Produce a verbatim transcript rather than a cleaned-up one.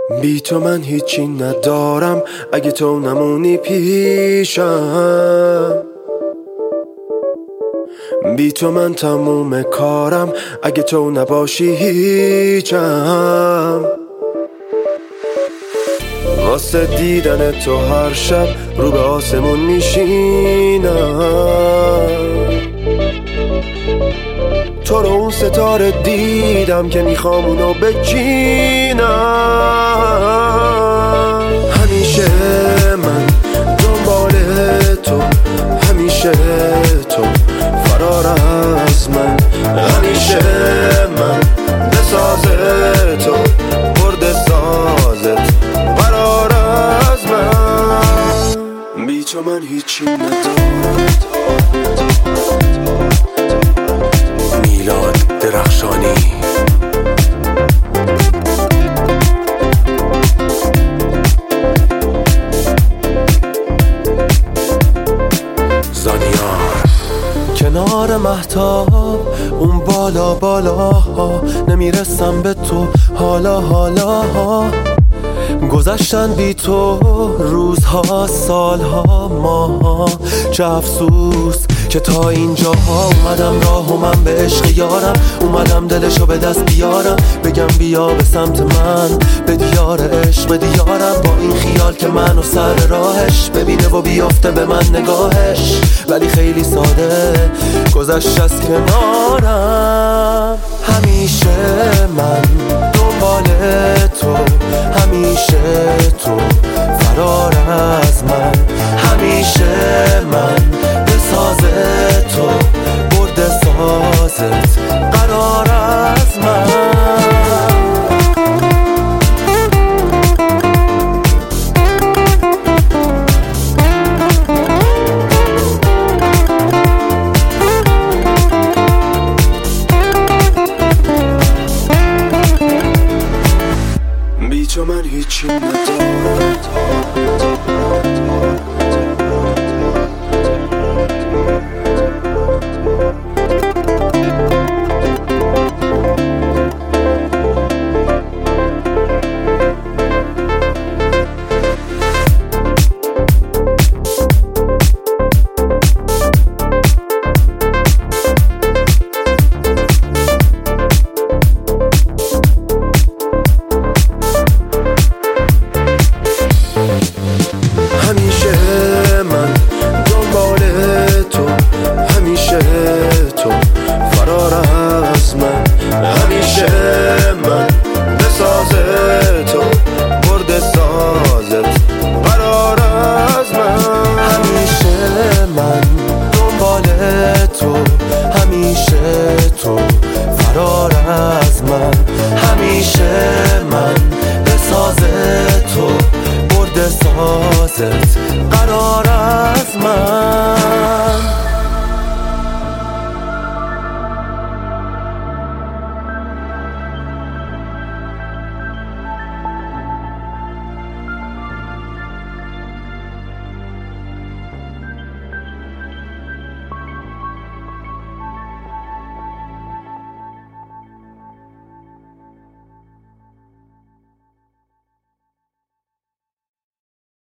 بی تو من هیچی ندارم اگه تو نمونی پیشم. بی تو من تموم کارم اگه تو نباشی هیچم. واسه دیدن تو هر شب رو به آسمون میشینم. تو رو اون ستاره دیدم که میخوام اونو بچینم. همیشه من دنبال تو، همیشه تو فرار از من. همیشه من بساز تو، برد سازت قرار از من. بی تو من هیچی ندارم. میلاد درخشانی. زانیار کنار مهتاب اون بالا بالا ها، نمیرسم به تو حالا حالا ها. گذشتن بی تو روزها سالها ماها. چه افسوس که تا اینجاها اومدم راه و من به عشق یارم. اومدم دلشو به دست بیارم، بگم بیا به سمت من، به دیار عشق به دیارم. با این خیال که منو سر راهش ببینه و بیافته به من نگاهش. ولی خیلی ساده گذشت از کنارم. همیشه من دنبال تو، همیشه تو فرار از من. همیشه من بساز تو، برد سازت قرار از من. بی تو من هیچی ندارم.